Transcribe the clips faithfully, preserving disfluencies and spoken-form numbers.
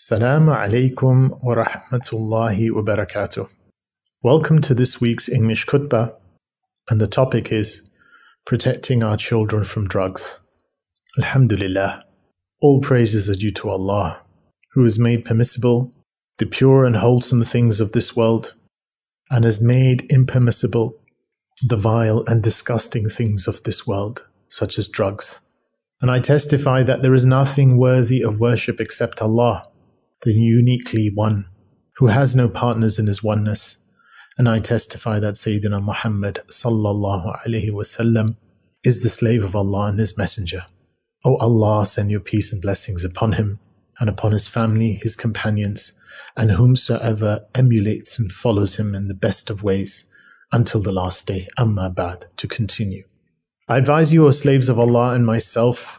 Assalamu alaikum wa rahmatullahi wa barakatuh. Welcome to this week's English khutbah, and the topic is protecting our children from drugs. Alhamdulillah, all praises are due to Allah, who has made permissible the pure and wholesome things of this world, and has made impermissible the vile and disgusting things of this world, such as drugs. And I testify that there is nothing worthy of worship except Allah, the uniquely one, who has no partners in his oneness. And I testify that Sayyidina Muhammad sallallahu alaihi wasallam is the slave of Allah and his messenger. O Allah, send your peace and blessings upon him and upon his family, his companions, and whomsoever emulates and follows him in the best of ways until the last day. Amma ba'd, to continue. I advise you, O slaves of Allah, and myself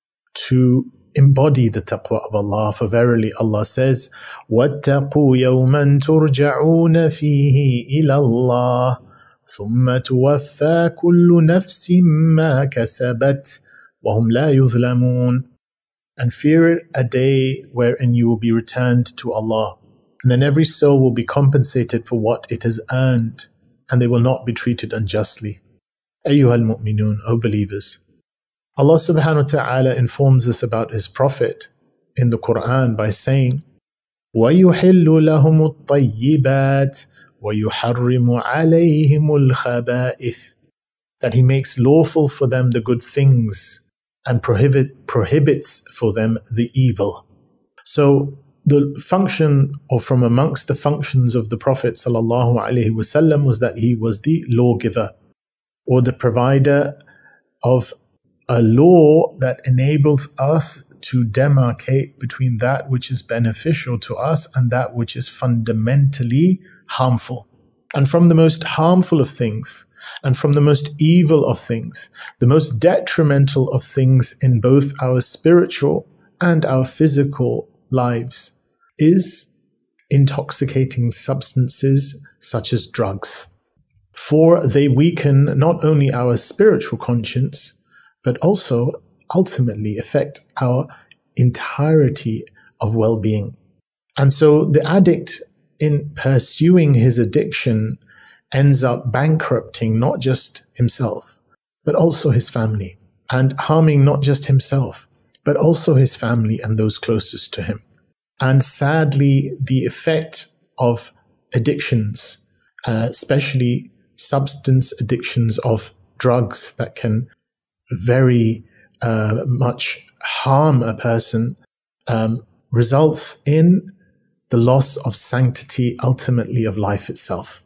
to embody the taqwa of Allah, for verily Allah says, وَاتَّقُوا يَوْمًا تُرْجَعُونَ فِيهِ إِلَى اللَّهِ ثُمَّ تُوَفَّى كُلُّ نَفْسٍ مَا كَسَبَتْ وَهُمْ لَا يُظْلَمُونَ. And fear a day wherein you will be returned to Allah, and then every soul will be compensated for what it has earned, and they will not be treated unjustly. Ayyuhal mu'minun, O believers. Allah subhanahu wa ta'ala informs us about his prophet in the Quran by saying, وَيُحِلُّ لَهُمُ الطَّيِّبَاتِ وَيُحَرِّمُ عَلَيْهِمُ الْخَبَائِثِ, that he makes lawful for them the good things and prohibit, prohibits for them the evil. So the function, or from amongst the functions of the Prophet sallallahu alaihi wasallam, was that he was the lawgiver, or the provider of a law that enables us to demarcate between that which is beneficial to us and that which is fundamentally harmful. And from the most harmful of things, and from the most evil of things, the most detrimental of things in both our spiritual and our physical lives, is intoxicating substances such as drugs. For they weaken not only our spiritual conscience, but also ultimately affect our entirety of well-being. And so the addict, in pursuing his addiction, ends up bankrupting not just himself, but also his family, and harming not just himself, but also his family and those closest to him. And sadly, the effect of addictions, uh, especially substance addictions of drugs that can very uh, much harm a person, um, results in the loss of sanctity, ultimately of life itself.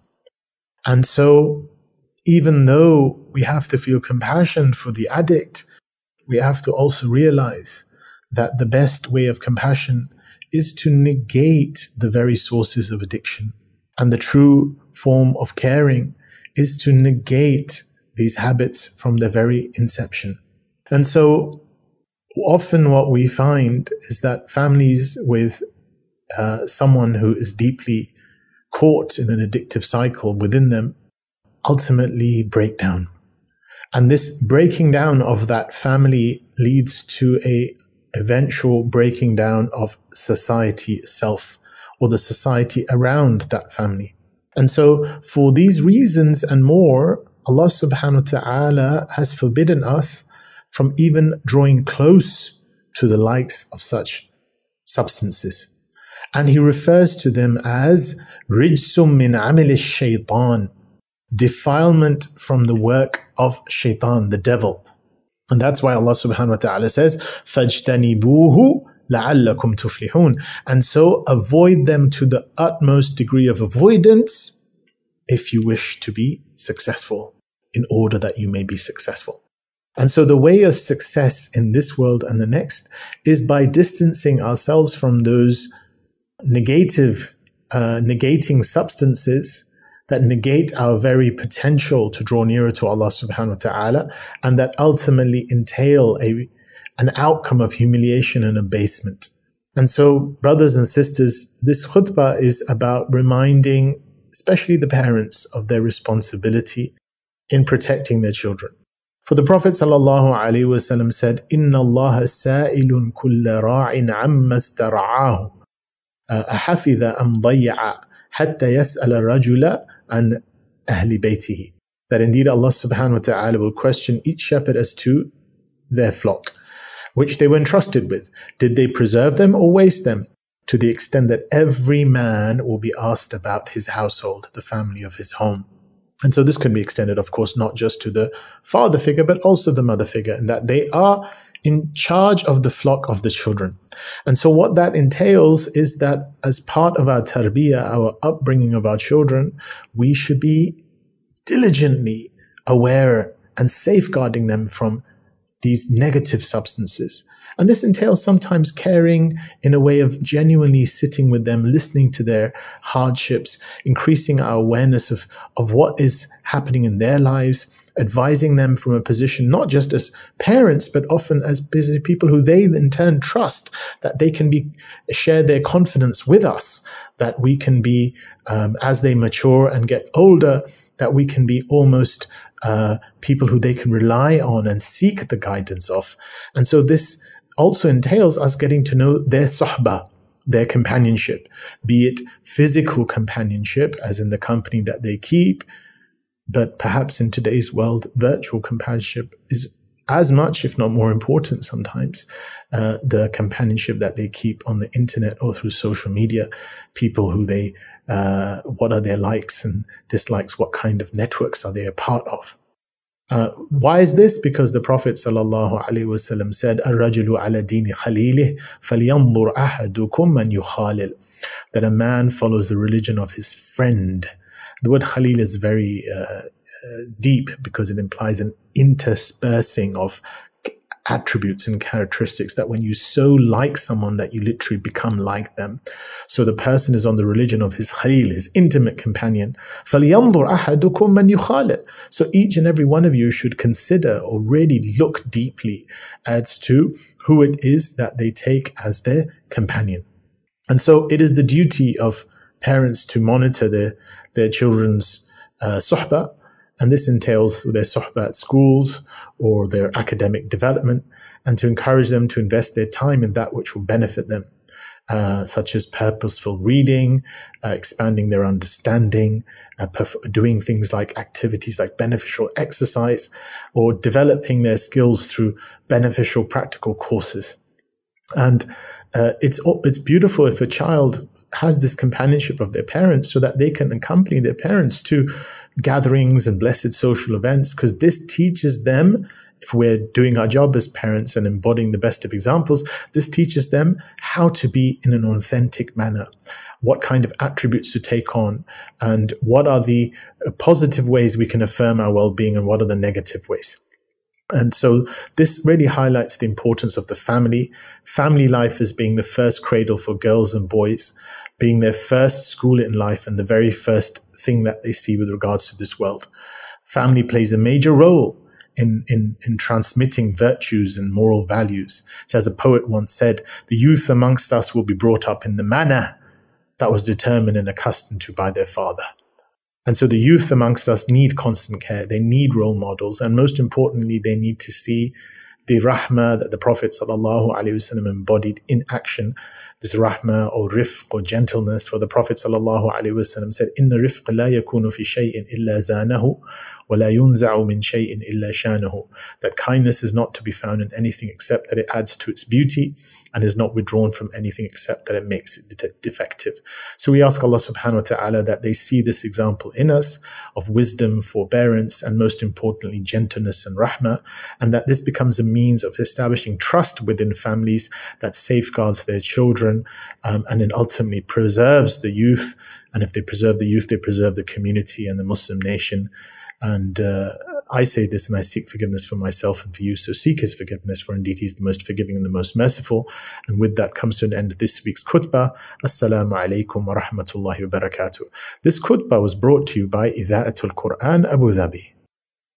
And so, even though we have to feel compassion for the addict, we have to also realize that the best way of compassion is to negate the very sources of addiction. And the true form of caring is to negate these habits from their very inception. And so often what we find is that families with uh, someone who is deeply caught in an addictive cycle within them ultimately break down. And this breaking down of that family leads to a eventual breaking down of society itself, or the society around that family. And so for these reasons and more, Allah subhanahu wa ta'ala has forbidden us from even drawing close to the likes of such substances. And he refers to them as rijsum min amil shaitan, defilement from the work of shaitan, the devil. And that's why Allah subhanahu wa ta'ala says, فَاجْتَنِبُوهُ لَعَلَّكُمْ تُفْلِحُونَ. And so avoid them to the utmost degree of avoidance if you wish to be successful, in order that you may be successful. And so the way of success in this world and the next is by distancing ourselves from those negative, uh, negating substances that negate our very potential to draw nearer to Allah subhanahu wa ta'ala, and that ultimately entail a, an outcome of humiliation and abasement. And so, brothers and sisters, this khutbah is about reminding especially the parents of their responsibility in protecting their children. For the Prophet ﷺ said, إِنَّ اللَّهَ سَائِلٌ كُلَّ رَاعٍ عَمَّا اسْتَرْعَاهُ أحفظ أم ضيع حتى يسأل الرجل عن أهل بيته. That indeed Allah subhanahu wa ta'ala will question each shepherd as to their flock, which they were entrusted with. Did they preserve them or waste them? To the extent that every man will be asked about his household, the family of his home. And so this can be extended, of course, not just to the father figure, but also the mother figure, in that they are in charge of the flock of the children. And so what that entails is that as part of our tarbiyah, our upbringing of our children, we should be diligently aware and safeguarding them from these negative substances. And this entails sometimes caring in a way of genuinely sitting with them, listening to their hardships, increasing our awareness of, of what is happening in their lives, advising them from a position not just as parents, but often as busy people who they in turn trust, that they can be share their confidence with us, that we can be, um, as they mature and get older, that we can be almost uh, people who they can rely on and seek the guidance of. And so this also entails us getting to know their sohbah, their companionship, be it physical companionship, as in the company that they keep, but perhaps in today's world, virtual companionship is as much, if not more important sometimes, uh, the companionship that they keep on the internet or through social media, people who they, uh, what are their likes and dislikes, what kind of networks are they a part of. Uh, why is this? Because the Prophet sallallahu alaihi wasallam said, "Ar-rajulu ala dini khalilih, falyanzur ahadukum man yukhalil." That a man follows the religion of his friend. The word khalil is very uh, uh, deep because it implies an interspersing of attributes and characteristics, that when you so like someone that you literally become like them. So the person is on the religion of his khalil, his intimate companion. فَلْيَنْظُرْ أَحَدُكُمْ مَنْ يُخَالِلْ. So each and every one of you should consider or really look deeply as to who it is that they take as their companion. And so it is the duty of parents to monitor their, their children's uh, suhbah. And this entails their suhbah at schools or their academic development, and to encourage them to invest their time in that which will benefit them, uh, such as purposeful reading, uh, expanding their understanding, uh, perf- doing things like activities like beneficial exercise, or developing their skills through beneficial practical courses. And uh, it's it's beautiful if a child has this companionship of their parents, so that they can accompany their parents to gatherings and blessed social events, because this teaches them, if we're doing our job as parents and embodying the best of examples, this teaches them how to be in an authentic manner, what kind of attributes to take on, and what are the positive ways we can affirm our well-being and what are the negative ways. And so this really highlights the importance of the family, family life as being the first cradle for girls and boys, being their first school in life and the very first thing that they see with regards to this world. Family plays a major role in, in, in transmitting virtues and moral values. So as a poet once said, the youth amongst us will be brought up in the manner that was determined and accustomed to by their father. And so the youth amongst us need constant care. They need role models. And most importantly, they need to see the rahmah that the Prophet sallallahu alaihi wasallam embodied in action. This rahmah or rifq or gentleness, for the Prophet sallallahu alaihi wasallam said, "Inna rifq la yakunu fi shay'in illa zanahu, wa la yunza'u min shay'in illa shanahu." That kindness is not to be found in anything except that it adds to its beauty, and is not withdrawn from anything except that it makes it de- defective. So we ask Allah subhanahu wa ta'ala that they see this example in us of wisdom, forbearance, and most importantly, gentleness and rahmah, and that this becomes a means of establishing trust within families that safeguards their children, um, and then ultimately preserves the youth. And if they preserve the youth, they preserve the community and the Muslim nation. And uh, I say this and I seek forgiveness for myself and for you. So seek his forgiveness, for indeed he's the most forgiving and the most merciful. And with that comes to an end of this week's khutbah. Assalamu alaikum wa rahmatullahi wa barakatuh. This khutbah was brought to you by Idha'atul Quran Abu Dhabi.